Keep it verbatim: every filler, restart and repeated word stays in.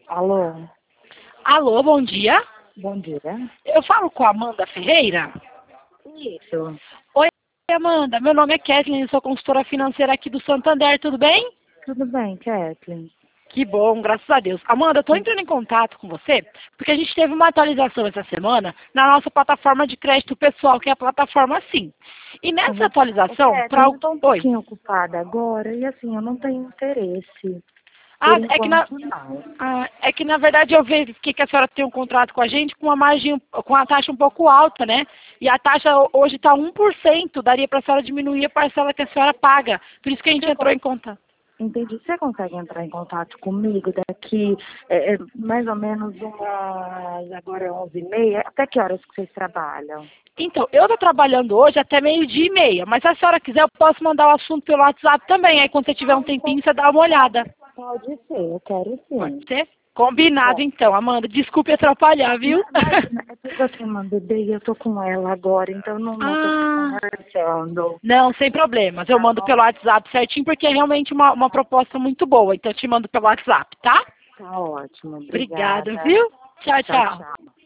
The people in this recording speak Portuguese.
Alô, Alô, bom dia. bom dia. Eu falo com a Amanda Ferreira. Isso, Oi, Amanda. Meu nome é Kathleen, eu sou consultora financeira aqui do Santander, tudo bem? tudo bem, Kathleen? Que bom, graças a Deus. Amanda, eu estou entrando em contato com você porque a gente teve uma atualização essa semana na nossa plataforma de crédito pessoal, que é a plataforma Sim. E nessa atualização, para Kathleen, eu o... estou um Oi. pouquinho ocupada agora e assim, eu não tenho interesse. Por Ah, é que na... enquanto, não. Ah, é que na verdade eu verifiquei que a senhora tem um contrato com a gente com uma margem, com a taxa um pouco alta, né? E a taxa ho- hoje está um por cento, daria para a senhora diminuir a parcela que a senhora paga. Por isso que a gente Você entrou con- em contato. Entendi. Você consegue entrar em contato comigo daqui é, é, mais ou menos umas, agora é onze e meia? Até que horas que vocês trabalham? Então, eu estou trabalhando hoje até meio-dia e meia, mas se a senhora quiser, eu posso mandar o assunto pelo WhatsApp também. Aí quando você tiver um tempinho, você dá uma olhada. Pode ser, eu quero Pode sim. ser? Combinado Pode. então, Amanda. Desculpe atrapalhar, viu? Imagina, é porque eu tenho uma bebê e eu tô com ela agora, então não, não tô Ah, conversando. não, sem problemas. Eu Tá mando bom? pelo WhatsApp certinho, porque é realmente uma, uma proposta muito boa. Então, eu te mando pelo WhatsApp, tá? Tá ótimo, Obrigada, obrigada. viu? Tchau, Tchau, tchau. tchau.